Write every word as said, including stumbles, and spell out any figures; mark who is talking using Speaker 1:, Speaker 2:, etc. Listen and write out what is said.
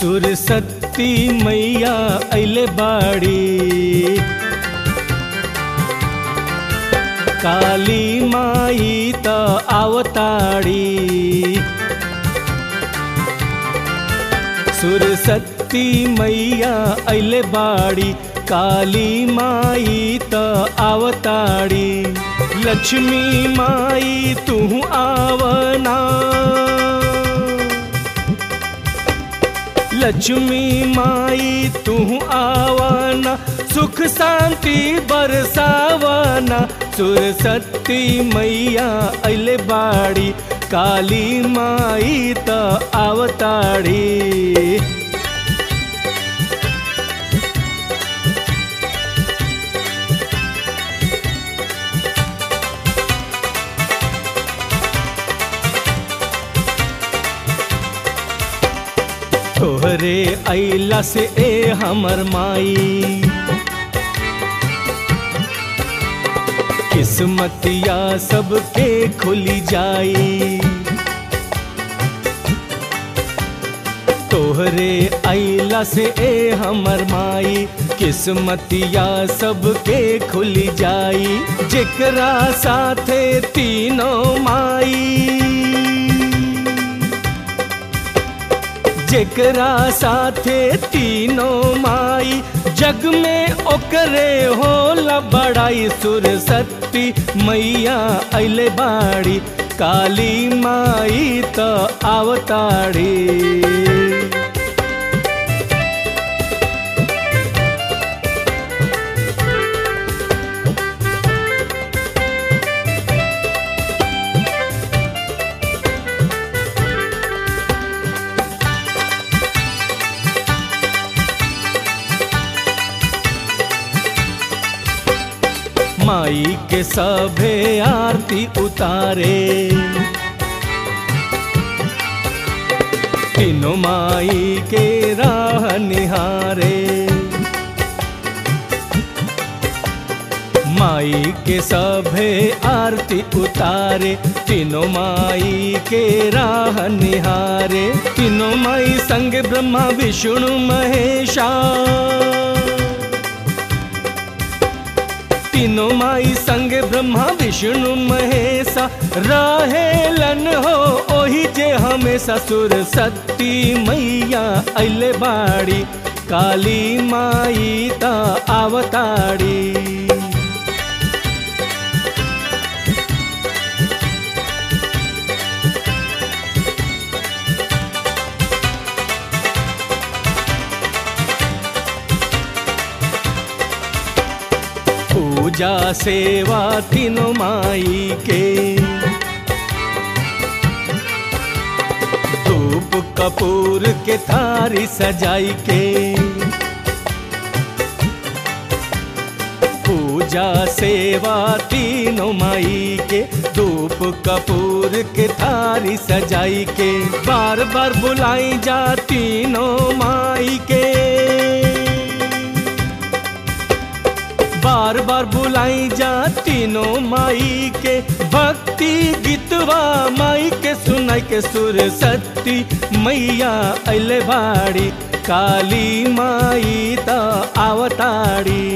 Speaker 1: सुरसती मैया अइले बाड़ी, काली माई त आवताड़ी। सुरसती मैया अइले बाड़ी, काली माई त आवताड़ी। लक्ष्मी माई तू आवना, लक्ष्मी माई तू आवना, सुख शांति बरसावना। सुरसती मैया अइले बाड़ी, काली माई त आवताड़ी। तोहरे अइला से ए हमर माई, किस्मतिया सबके खुली जाई। तोहरे अइला से ए हमर माई, किस्मतिया सबके खुली जाई। जेकरा साथे तीनों माई, जेकरा साथे तीनों माई, जग में ओकरे होला बड़ाई। सुरसती मैया अइले बाड़ी, काली माई त आवताड़ी। माई के सभे आरती उतारे, तीनों माई के राह निहारे। माई के सभे आरती उतारे, तीनों माई के राह निहारे। तीनों माई संग ब्रह्मा विष्णु महेशा, तीनों माई संग ब्रह्मा विष्णु महेशा। रहेलन हो ओही जे हमेशा। सुरसती मैया अइले बाड़ी, काली माई त आवताड़ी। पूजा सेवा तीनों माई के, धूप कपूर के थारी सजाई के। पूजा सेवा तीनों माई के, धूप कपूर के थारी सजाई के। बार बार बुलाई जा तीनों माई के, बार बार बुलाई जा तीनों माई के। भक्ति गीतवा माई के सुनाई के। सुरसती मैया अइले बाड़ी, काली माई त आवताड़ी।